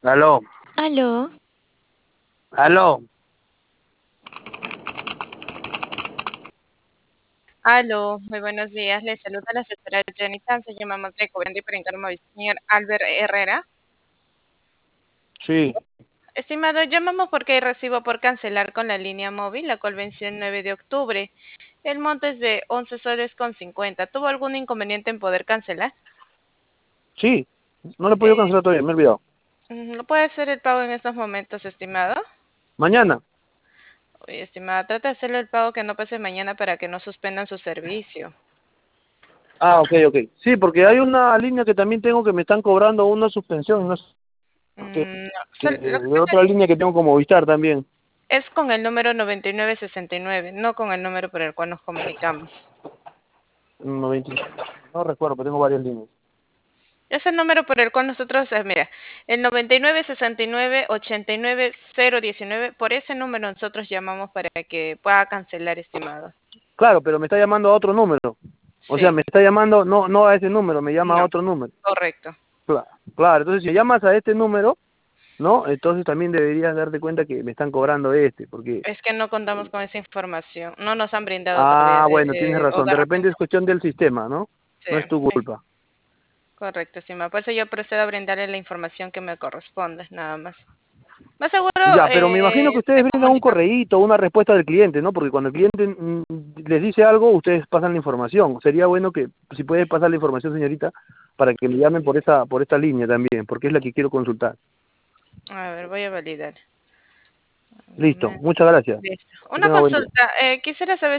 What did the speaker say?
Aló, Aló, aló. Aló, muy buenos días. Les saluda la asesora Jenny Tan. Se llamamos de Cobrando y Perincarmo, señor Albert Herrera. Sí, Estimado, llamamos porque hay recibo por cancelar con la línea móvil, la cual venció el 9 de octubre. El monto es de 11 soles con 50. ¿Tuvo algún inconveniente en poder cancelar? sí. No le he podido cancelar todavía, me he olvidado. ¿No puede hacer el pago en estos momentos, estimado? Mañana. Oye, estimada, trata de hacerle el pago que no pase mañana para que no suspendan su servicio. Ah, ok, ok. Sí, porque hay una línea que también tengo que me están cobrando una suspensión, no sé, No, lo que de pasa otra línea que tengo como Movistar también. es con el número 9969, no con el número por el cual nos comunicamos. 90, no recuerdo, pero tengo varias líneas. Es el número por el cual nosotros, mira, el 9969 89 019, por ese número nosotros llamamos para que pueda cancelar, estimado. Claro, pero me está llamando a otro número. O sea, Sí, me está llamando, no a ese número, me llama a no, otro número. correcto. Claro, claro. Entonces, si llamas a este número, ¿no? Entonces también deberías darte cuenta que me están cobrando porque... Es que no contamos con esa información, no nos han brindado todavía, Ah, bueno, tienes o razón. de De repente repente, es cuestión del sistema, ¿no? sí, No es tu sí, culpa. correcto, estimado. Por eso yo procedo a brindarle la información que me corresponde, nada más. Más seguro, Ya, pero me imagino que ustedes se brindan un comunica. correíto, una respuesta del cliente, ¿no? Porque cuando el cliente les dice algo, ustedes pasan la información. Sería bueno que, si puede pasar la información, señorita, para que me llamen por esta línea también, porque es la que quiero consultar. A ver, voy a validar. Un Listo, momento. muchas gracias. Listo. Que Una tenga buen día. consulta. Quisiera saber